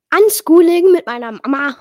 Unschooling mit meiner Mama.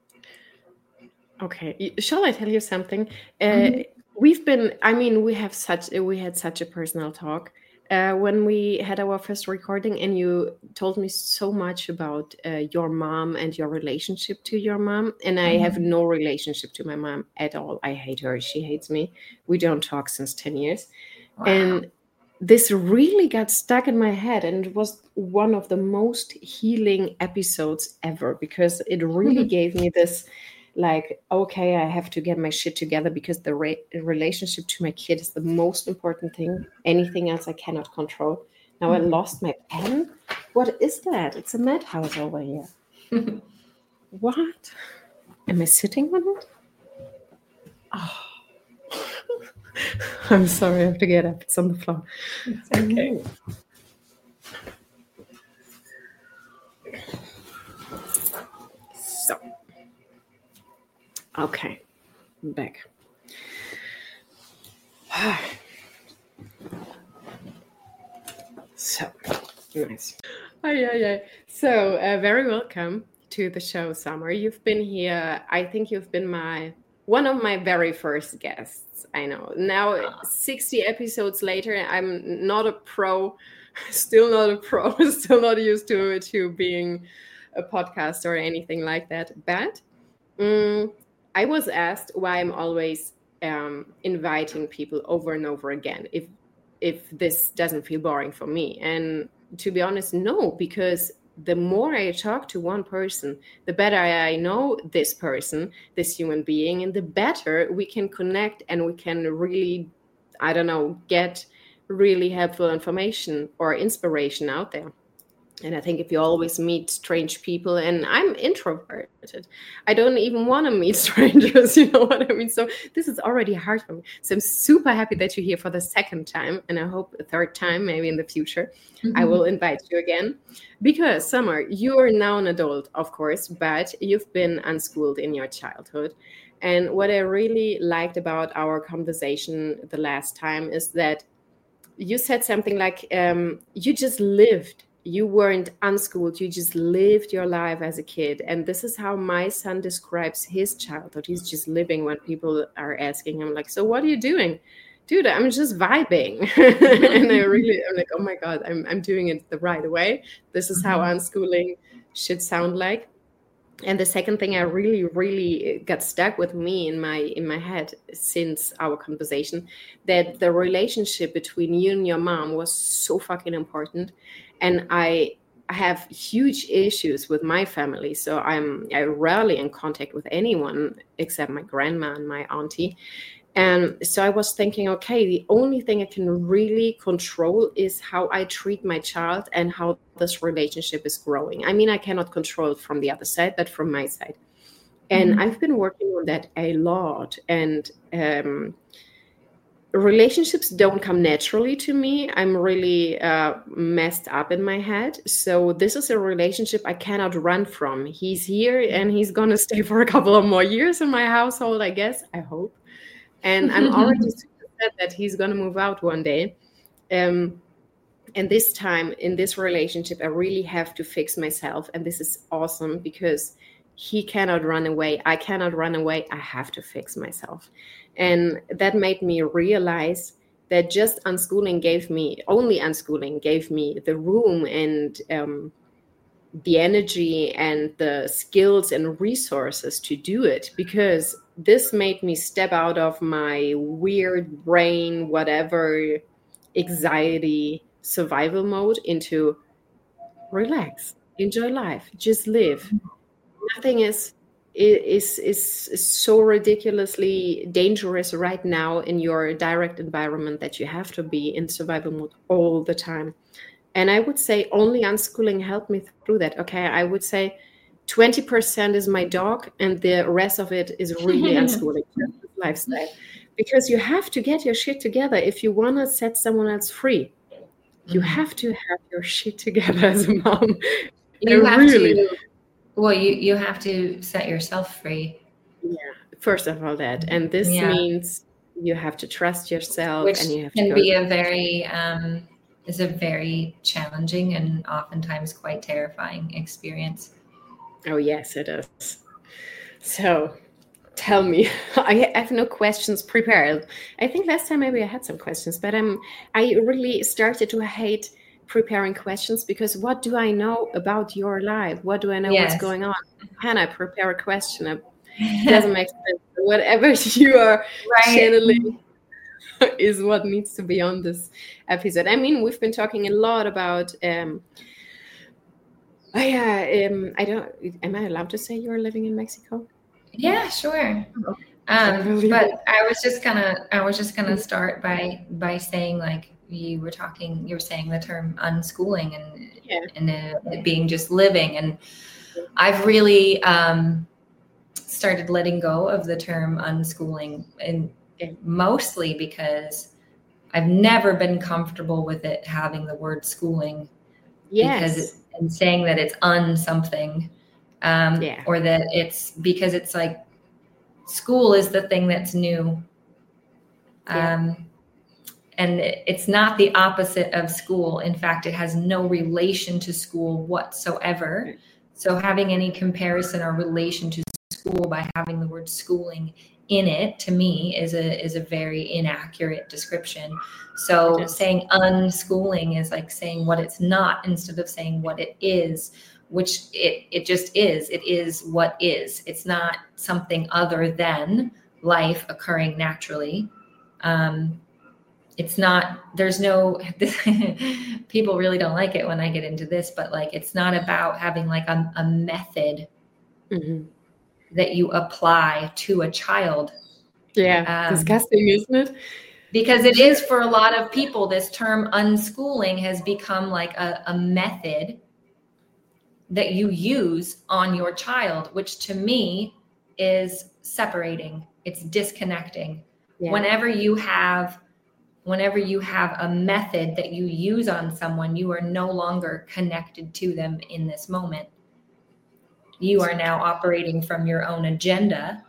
Okay, shall I tell you something? Mhm. We had such a personal talk when we had our first recording, and you told me so much about your mom and your relationship to your mom. And I have no relationship to my mom at all. I hate her. She hates me. We don't talk since 10 years. Wow. And this really got stuck in my head, and it was one of the most healing episodes ever, because it really gave me this, like, okay, I have to get my shit together, because the relationship to my kid is the most important thing. Anything else I cannot control. Now I lost my pen. What is that? It's a madhouse over here. What? Am I sitting on it? Oh. I'm sorry, I have to get up. It's on the floor. It's okay. So, okay, I'm back. So, nice. So, very welcome to the show, Summer. You've been here. I think you've been one of my very first guests. I know. Now, 60 episodes later, I'm not a pro, still not a pro, still not used to being a podcast or anything like that. But I was asked why I'm always inviting people over and over again, if this doesn't feel boring for me. And to be honest, no, because the more I talk to one person, the better I know this person, this human being, and the better we can connect, and we can really, I don't know, get really helpful information or inspiration out there. And I think if you always meet strange people, and I'm introverted, I don't even want to meet strangers, you know what I mean? So this is already hard for me. So I'm super happy that you're here for the second time, and I hope a third time, maybe in the future, I will invite you again. Because, Summer, you are now an adult, of course, but you've been unschooled in your childhood. And what I really liked about our conversation the last time is that you said something like, you just lived. You weren't unschooled. You just lived your life as a kid. And this is how my son describes his childhood. He's just living. When people are asking him, like, so what are you doing? Dude, I'm just vibing. And I'm like, oh my God, I'm doing it the right way. This is how unschooling should sound like. And the second thing I really, really got stuck with me in my head since our conversation, that the relationship between you and your mom was so fucking important. And I have huge issues with my family. So I rarely in contact with anyone except my grandma and my auntie. And so I was thinking, okay, the only thing I can really control is how I treat my child and how this relationship is growing. I mean, I cannot control it from the other side, but from my side. And I've been working on that a lot. And relationships don't come naturally to me. I'm really messed up in my head. So this is a relationship I cannot run from. He's here, and he's going to stay for a couple of more years in my household, I guess. I hope. And I'm already super sad that he's going to move out one day. And this time in this relationship, I really have to fix myself. And this is awesome, because he cannot run away. I cannot run away. I have to fix myself. And that made me realize that just only unschooling gave me the room and the energy and the skills and resources to do it, because this made me step out of my weird brain, whatever, anxiety, survival mode into relax, enjoy life, just live. Nothing is so ridiculously dangerous right now in your direct environment that you have to be in survival mode all the time. And I would say only unschooling helped me through that. Okay, I would say 20% is my dog, and the rest of it is really unschooling lifestyle. Because you have to get your shit together if you want to set someone else free. You have to have your shit together as a mom. You have to set yourself free. Yeah, first of all that. And this means you have to trust yourself. Which and you have can to be is a very challenging and oftentimes quite terrifying experience. Oh, yes, it is. So tell me, I have no questions prepared. I think last time maybe I had some questions, but I really started to hate preparing questions because what do I know about your life? What do I know what's going on? Can I prepare a question? It doesn't make sense. Whatever you are channeling is what needs to be on this episode. I mean, we've been talking a lot about I don't. Am I allowed to say you're living in Mexico? Yeah, sure. But I was just gonna start by saying, like, you were saying the term unschooling and it being just living, and I've really started letting go of the term unschooling, and mostly because I've never been comfortable with it having the word schooling. Because and saying that it's something, or that it's because it's like school is the thing that's new, and it's not the opposite of school. In fact, it has no relation to school whatsoever. So having any comparison or relation to school by having the word schooling in it, to me, is a very inaccurate description. So saying unschooling is like saying what it's not instead of saying what it is, which it just is. It is what is. It's not something other than life occurring naturally. It's not, there's no, people really don't like it when I get into this, but like, it's not about having like a method that you apply to a child. Yeah, disgusting, isn't it? Because it is, for a lot of people, this term unschooling has become like a method that you use on your child, which to me is separating. It's disconnecting. Yeah. Whenever you have a method that you use on someone, you are no longer connected to them in this moment. You are now operating from your own agenda,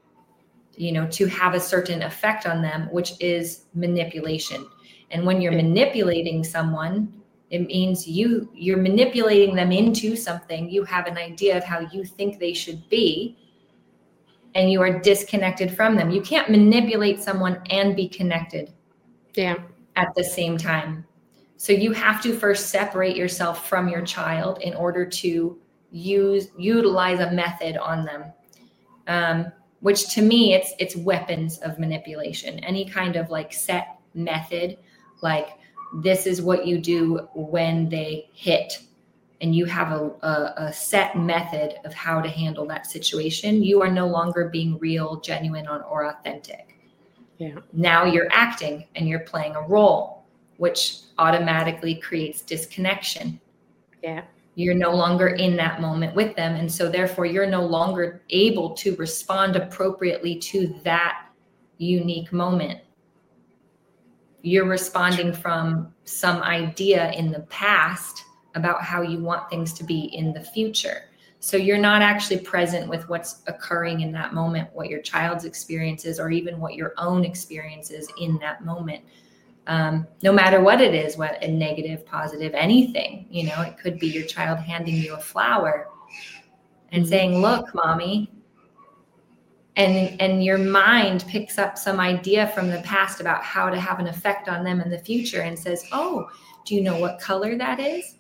to have a certain effect on them, which is manipulation. And when you're manipulating someone, it means you're manipulating them into something. You have an idea of how you think they should be, and you are disconnected from them. You can't manipulate someone and be connected at the same time. So you have to first separate yourself from your child in order to utilize a method on them. Which to me, it's weapons of manipulation. Any kind of like set method, like this is what you do when they hit, and you have a set method of how to handle that situation, you are no longer being real, genuine, or authentic. Yeah. Now you're acting and you're playing a role, which automatically creates disconnection. Yeah. You're no longer in that moment with them. And so therefore you're no longer able to respond appropriately to that unique moment. You're responding from some idea in the past about how you want things to be in the future. So you're not actually present with what's occurring in that moment, what your child's experience is, or even what your own experience is in that moment. No matter what it is, what a negative, positive, anything, it could be your child handing you a flower and saying, look, mommy, and your mind picks up some idea from the past about how to have an effect on them in the future and says, oh, do you know what color that is?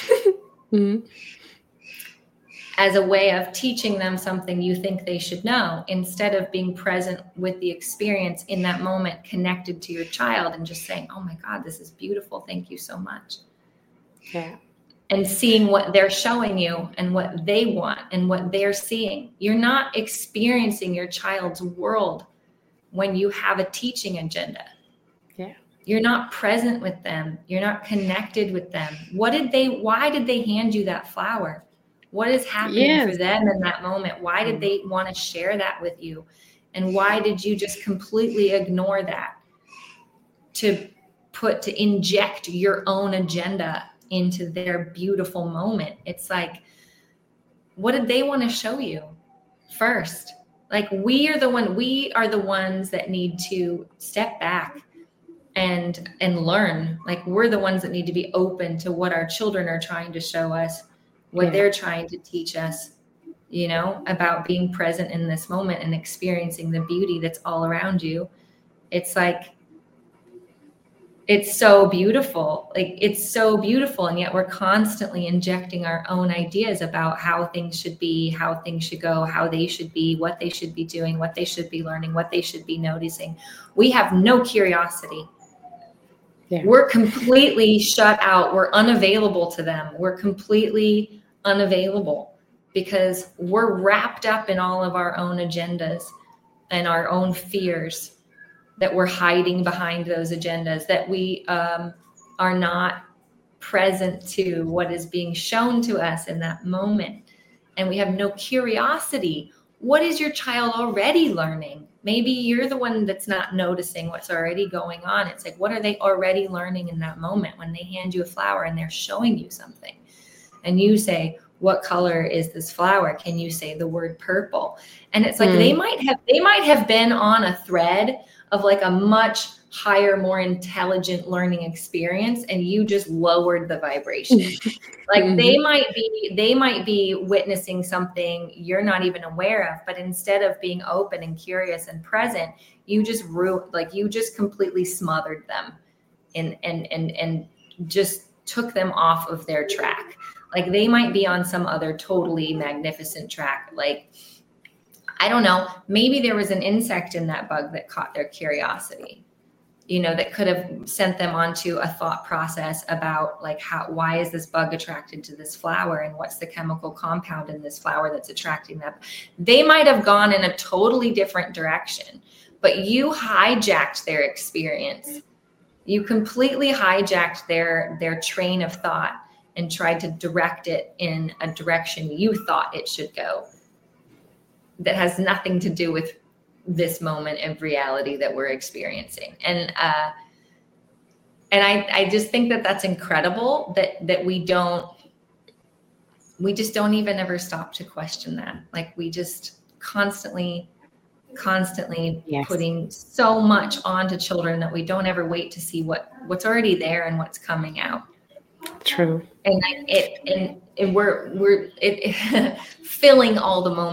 As a way of teaching them something you think they should know, instead of being present with the experience in that moment, connected to your child and just saying, oh my God, this is beautiful. Thank you so much. Yeah. And seeing what they're showing you and what they want and what they're seeing. You're not experiencing your child's world when you have a teaching agenda. Yeah. You're not present with them. You're not connected with them. Why did they hand you that flower? What is happening for them in that moment? Why did they want to share that with you? And why did you just completely ignore that to inject your own agenda into their beautiful moment? It's like, what did they want to show you first? Like, we are the ones that need to step back and learn. Like, we're the ones that need to be open to what our children are trying to show us, what they're trying to teach us. you know, about being present in this moment and experiencing the beauty that's all around you. It's like, it's so beautiful. Like, it's so beautiful. And yet we're constantly injecting our own ideas about how things should be, how things should go, how they should be, what they should be doing, what they should be learning, what they should be noticing. We have no curiosity. Yeah. We're completely shut out. We're unavailable to them. We're completely unavailable because we're wrapped up in all of our own agendas and our own fears, that we're hiding behind those agendas, that we are not present to what is being shown to us in that moment. And we have no curiosity. What is your child already learning? Maybe you're the one that's not noticing what's already going on. It's like, what are they already learning in that moment when they hand you a flower and they're showing you something? And you say, what color is this flower? Can you say the word purple? And it's like, they might have been on a thread of like a much higher, more intelligent learning experience, and you just lowered the vibration. Like they might be witnessing something you're not even aware of, but instead of being open and curious and present, you just you just completely smothered them and just took them off of their track. Like they might be on some other totally magnificent track. Like, I don't know, maybe there was an insect in that bug that caught their curiosity, you know, that could have sent them onto a thought process about like, why is this bug attracted to this flower, and what's the chemical compound in this flower that's attracting them? They might have gone in a totally different direction, but you hijacked their experience. You completely hijacked their train of thought and tried to direct it in a direction you thought it should go, that has nothing to do with this moment of reality that we're experiencing. And I just think that that's incredible that we just don't even ever stop to question that. Like we just constantly yes. putting so much onto children that we don't ever wait to see what's already there and what's coming out. True. And we're filling all the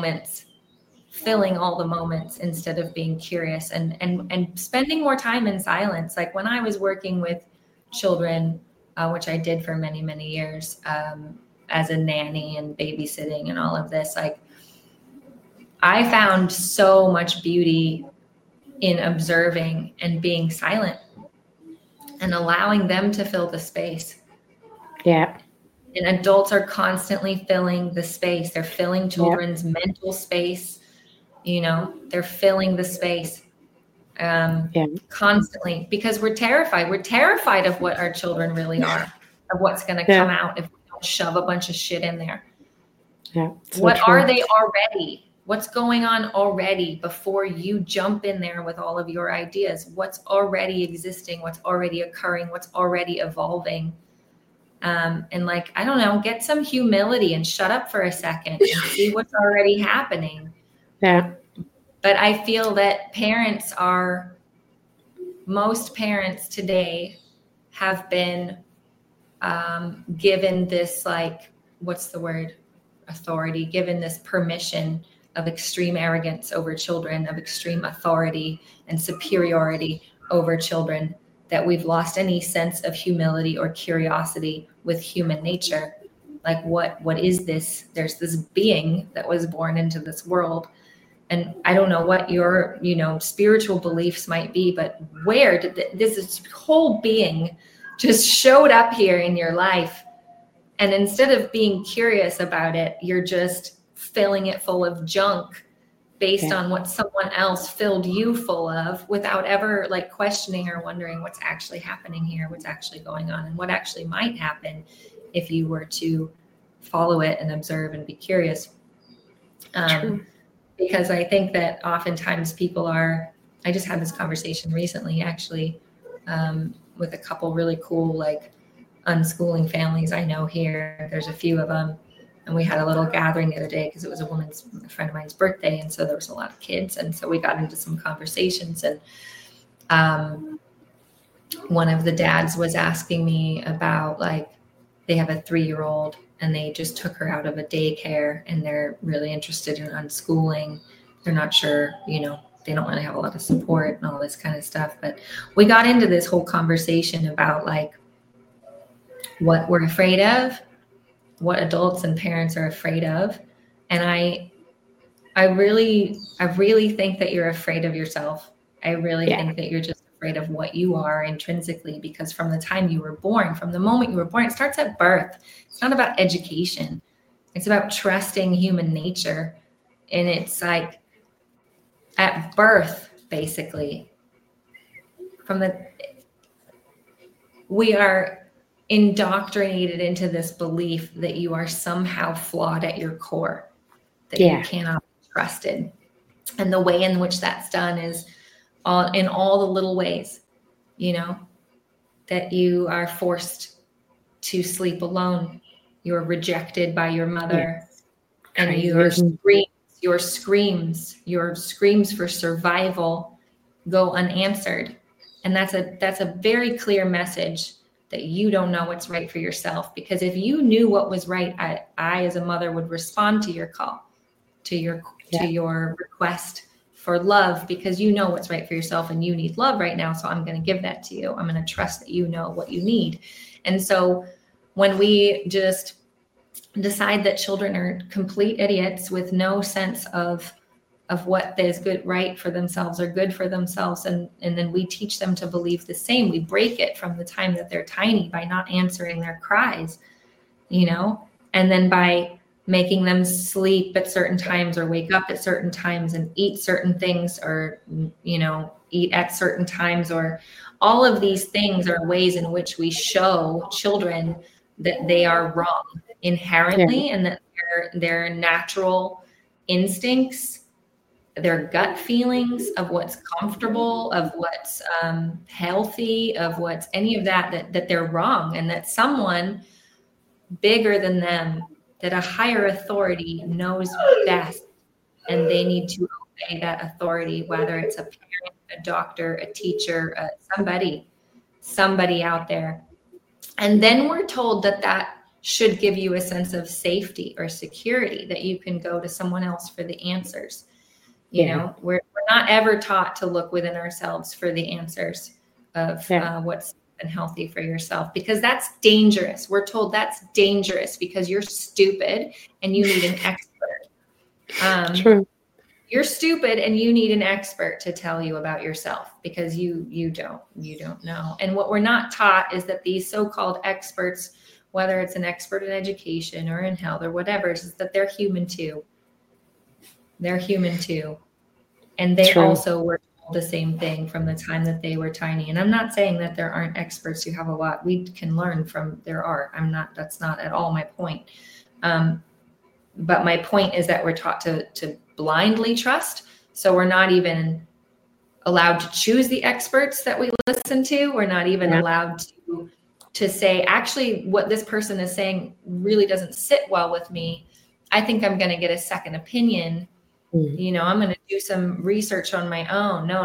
moments instead of being curious and spending more time in silence. Like when I was working with children, which I did for many, many years, as a nanny and babysitting and all of this, like I found so much beauty in observing and being silent and allowing them to fill the space. Yeah. And adults are constantly filling the space. They're filling children's mental space. You know, they're filling the space constantly because we're terrified. We're terrified of what our children really are, of what's going to come out if we don't shove a bunch of shit in there. Yeah. What are they already? What's going on already before you jump in there with all of your ideas? What's already existing? What's already occurring? What's already evolving? And like, I don't know, get some humility and shut up for a second and see what's already happening. Yeah. But I feel that most parents today have been given this, like, what's the word? Authority, given this permission of extreme arrogance over children, of extreme authority and superiority over children, that we've lost any sense of humility or curiosity with human nature. Like what is this? There's this being that was born into this world. And I don't know what your, spiritual beliefs might be, but where did this whole being just showed up here in your life? And instead of being curious about it, you're just filling it full of junk based on what someone else filled you full of, without ever like questioning or wondering what's actually happening here, what's actually going on, and what actually might happen if you were to follow it and observe and be curious. Because I think that oftentimes I just had this conversation recently, actually, with a couple really cool, like, unschooling families I know here. There's a few of them. And we had a little gathering the other day because it was a friend of mine's birthday. And so there was a lot of kids. And so we got into some conversations. And one of the dads was asking me about, like, they have a 3-year-old and they just took her out of a daycare, and they're really interested in unschooling. They're not sure, you know, they don't really have a lot of support and all this kind of stuff. But we got into this whole conversation about like what we're afraid of, what adults and parents are afraid of. And I really think that you're afraid of yourself. I really think that you're just afraid of what you are intrinsically, because from the time you were born, from the moment you were born, it starts at birth. It's not about education. It's about trusting human nature. And it's like at birth, basically, we are indoctrinated into this belief that you are somehow flawed at your core, that you cannot be trusted. And the way in which that's done is in all the little ways, you know, that you are forced to sleep alone. You're rejected by your mother, and your screams for survival go unanswered. And that's a very clear message that you don't know what's right for yourself. Because if you knew what was right, I as a mother would respond to your call, to your request for love, because you know what's right for yourself and you need love right now. So I'm going to give that to you. I'm going to trust that you know what you need. And so when we just decide that children are complete idiots with no sense of what is good, right for themselves or good for themselves, and then we teach them to believe the same, we break it from the time that they're tiny by not answering their cries, you know, and then by making them sleep at certain times or wake up at certain times and eat certain things, or, you know, eat at certain times, or all of these things are ways in which we show children that they are wrong inherently, and that their natural instincts, their gut feelings of what's comfortable, of what's healthy, of what's any of that they're wrong, and that someone bigger than them, that a higher authority knows best, and they need to obey that authority, whether it's a parent, a doctor, a teacher, somebody out there. And then we're told that should give you a sense of safety or security, that you can go to someone else for the answers. You know, we're not ever taught to look within ourselves for the answers of what's and healthy for yourself, because that's dangerous. We're told that's dangerous because you're stupid and you need an expert. True. You're stupid and you need an expert to tell you about yourself, because you don't know. And what we're not taught is that these so-called experts, whether it's an expert in education or in health or whatever, is that they're human too. They're human too. And they also were told the same thing from the time that they were tiny. And I'm not saying that there aren't experts who have a lot we can learn from. There are. That's not at all my point. But my point is that we're taught to blindly trust. So we're not even allowed to choose the experts that we listen to. We're not even allowed to say, actually, what this person is saying really doesn't sit well with me. I think I'm going to get a second opinion. You know, I'm going to do some research on my own. No.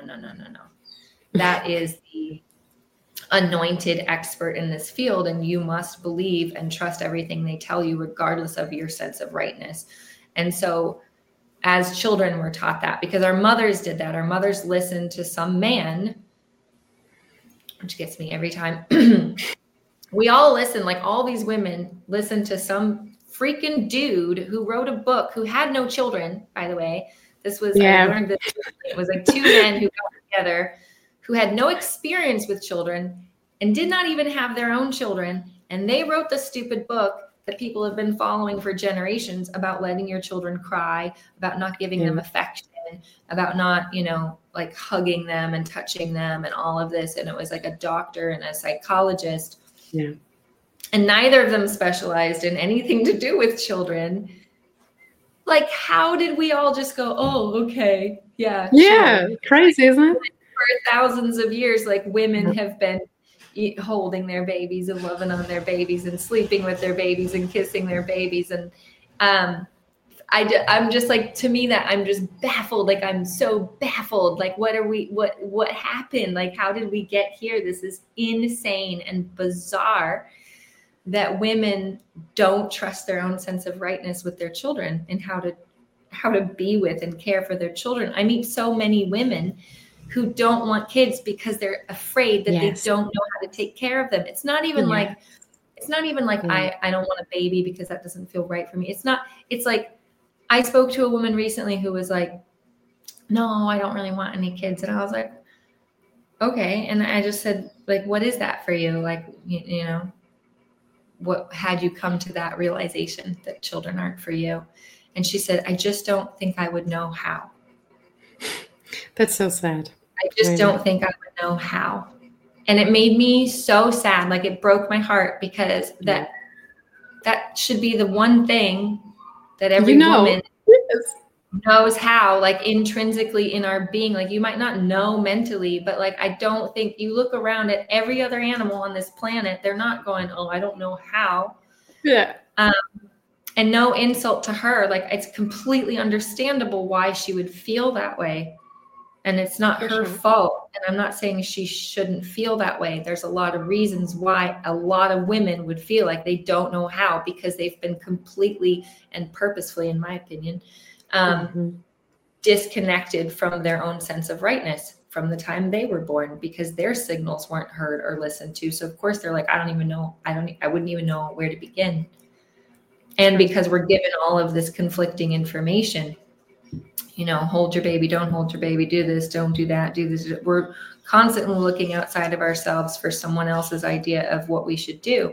That is the anointed expert in this field, and you must believe and trust everything they tell you, regardless of your sense of rightness. And so as children, we're taught that because our mothers did that. Our mothers listened to some man, which gets me every time. We all listen, like all these women listen to some freaking dude who wrote a book, who had no children, by the way. This was, I learned this, it was like two men who got together who had no experience with children and did not even have their own children. And they wrote the stupid book that people have been following for generations about letting your children cry, about not giving them affection, about not, you know, like hugging them and touching them and all of this. And it was like a doctor and a psychologist. Yeah. And neither of them specialized in anything to do with children. Like, how did we all just go, oh, okay, yeah. Yeah, sure. Crazy, isn't it? For thousands of years, like women have been holding their babies and loving on their babies and sleeping with their babies and kissing their babies. And I'm just like, to me, that I'm just baffled. Like, I'm so baffled. Like, what happened? Like, how did we get here? This is insane and bizarre. that women don't trust their own sense of rightness with their children and how to be with and care for their children. I meet so many women who don't want kids because they're afraid that they don't know how to take care of them. It's not even like I don't want a baby because that doesn't feel right for me. It's like I spoke to a woman recently who was like, no, I don't really want any kids. And I was like, okay. And I just said, like, what is that for you? Like, you know, what had you come to that realization that children aren't for you? And she said, I just don't think I would know how. That's so sad. I just don't think I would know how. And it made me so sad. Like, it broke my heart because that should be the one thing that every woman knows how, like intrinsically in our being. Like, you might not know mentally, but like, I don't think you look around at every other animal on this planet, they're not going, oh, I don't know how. Yeah. And no insult to her. Like, it's completely understandable why she would feel that way. And it's not her fault. And I'm not saying she shouldn't feel that way. There's a lot of reasons why a lot of women would feel like they don't know how, because they've been completely and purposefully, in my opinion, disconnected from their own sense of rightness from the time they were born, because their signals weren't heard or listened to. So of course they're like, I wouldn't even know where to begin. And because we're given all of this conflicting information, you know, hold your baby, don't hold your baby, do this, don't do that, do this. We're constantly looking outside of ourselves for someone else's idea of what we should do.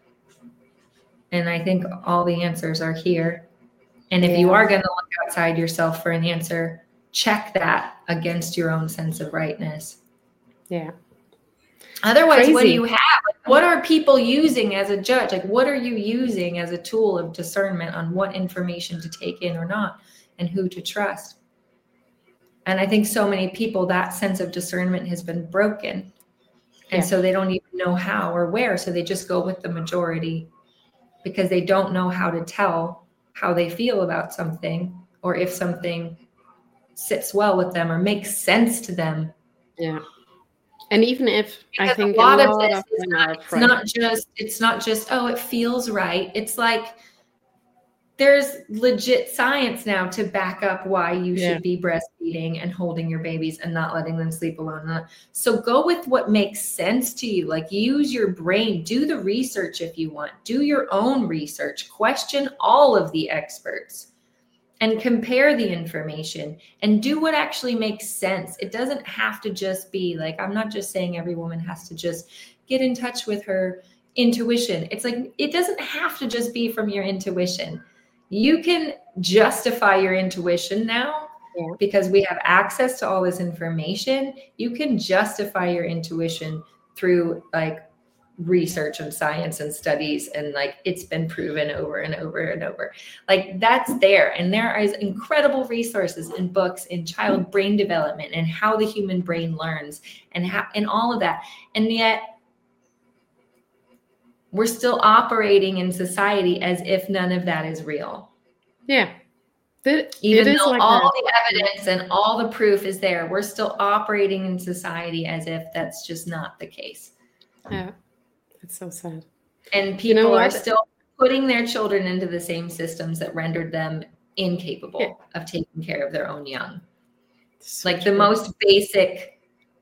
And I think all the answers are here. And if you are going to look outside yourself for an answer, check that against your own sense of rightness. Yeah. Otherwise, what do you have? What are people using as a judge? Like, what are you using as a tool of discernment on what information to take in or not, and who to trust? And I think so many people, that sense of discernment has been broken. And so they don't even know how or where. So they just go with the majority because they don't know how to tell how they feel about something, or if something sits well with them or makes sense to them. Yeah. And even if because I think a lot of this is it's not just, oh, it feels right. It's like, there's legit science now to back up why you should be breastfeeding and holding your babies and not letting them sleep alone. So go with what makes sense to you. Like, use your brain, do the research if you want, do your own research, question all of the experts and compare the information and do what actually makes sense. It doesn't have to just be like, I'm not just saying every woman has to just get in touch with her intuition. It's like, it doesn't have to just be from your intuition. You can justify your intuition now because we have access to all this information. You can justify your intuition through like research and science and studies. And like, it's been proven over and over and over. Like, that's there. And there is incredible resources in books in child brain development and how the human brain learns and all of that. And yet, we're still operating in society as if none of that is real. Yeah. Even though like all the evidence and all the proof is there, we're still operating in society as if that's just not the case. Yeah. It's so sad. And people are still putting their children into the same systems that rendered them incapable of taking care of their own young. So like the most basic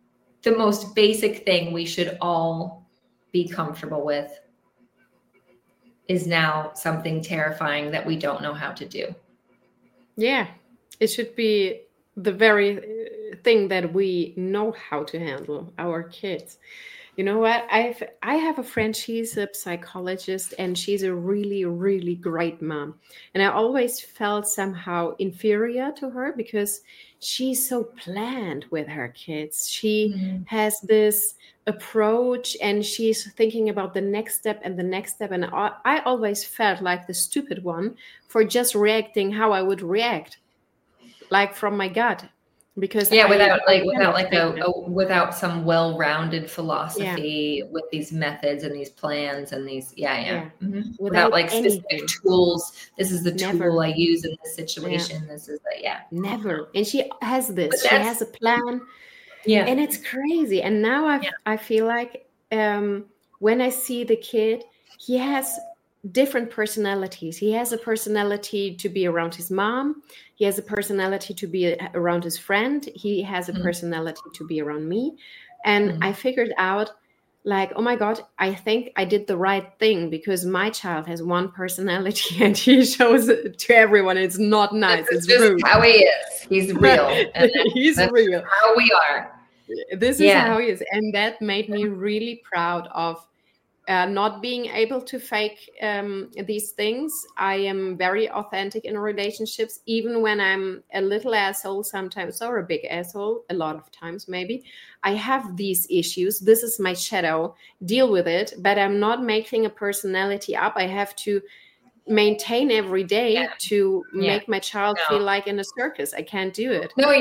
thing we should all be comfortable with is now something terrifying that we don't know how to do. Yeah. It should be the very thing that we know how to handle, our kids. You know what? I have a friend, she's a psychologist, and she's a really, really great mom. And I always felt somehow inferior to her because she's so planned with her kids. She has this approach and she's thinking about the next step and the next step. And I always felt like the stupid one for just reacting how I would react, like from my gut. Because without some well-rounded philosophy with these methods and these plans and these without like specific tools. This is the tool I use in this situation. This is never. And she has this. She has a plan. Yeah, and it's crazy. And now I feel like when I see the kid, he has different personalities. He has a personality to be around his mom. He has a personality to be around his friend. He has a personality to be around me. And I figured out, like, oh my God, I think I did the right thing, because my child has one personality and he shows it to everyone. It's not nice. It's just rude. How he is. He's real. And He's real. How we are. This is how he is. And that made me really proud of not being able to fake these things. I am very authentic in relationships, even when I'm a little asshole sometimes, or a big asshole, a lot of times maybe. I have these issues. This is my shadow. Deal with it. But I'm not making a personality up. I have to maintain every day to make my child feel like in a circus. I can't do it. No,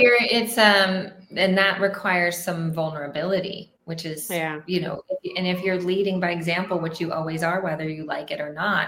and that requires some vulnerability, which is, you know, and if you're leading by example, which you always are, whether you like it or not,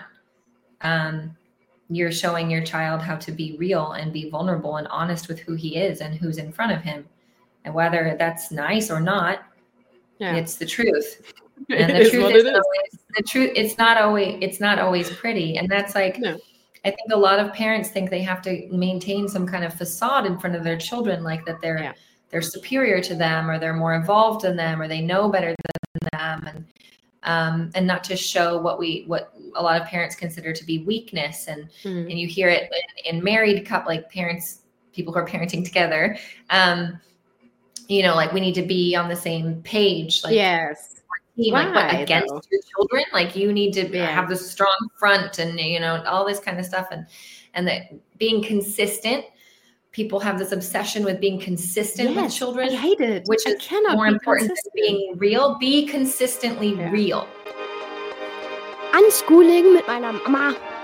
you're showing your child how to be real and be vulnerable and honest with who he is and who's in front of him. And whether that's nice or not, it's the truth. And the truth is always the truth. It's not always pretty. And that's like, I think a lot of parents think they have to maintain some kind of facade in front of their children, like that they're superior to them, or they're more involved in them, or they know better than them, and not to show what a lot of parents consider to be weakness. And you hear it in married couple, like people who are parenting together. You know, like, we need to be on the same page. Like, like, what, against your children? Like, you need to have the strong front, and, you know, all this kind of stuff. And that being consistent, people have this obsession with being consistent with children. I hate it. Which is more important than being real. Be consistently real. Unschooling mit meiner Mama.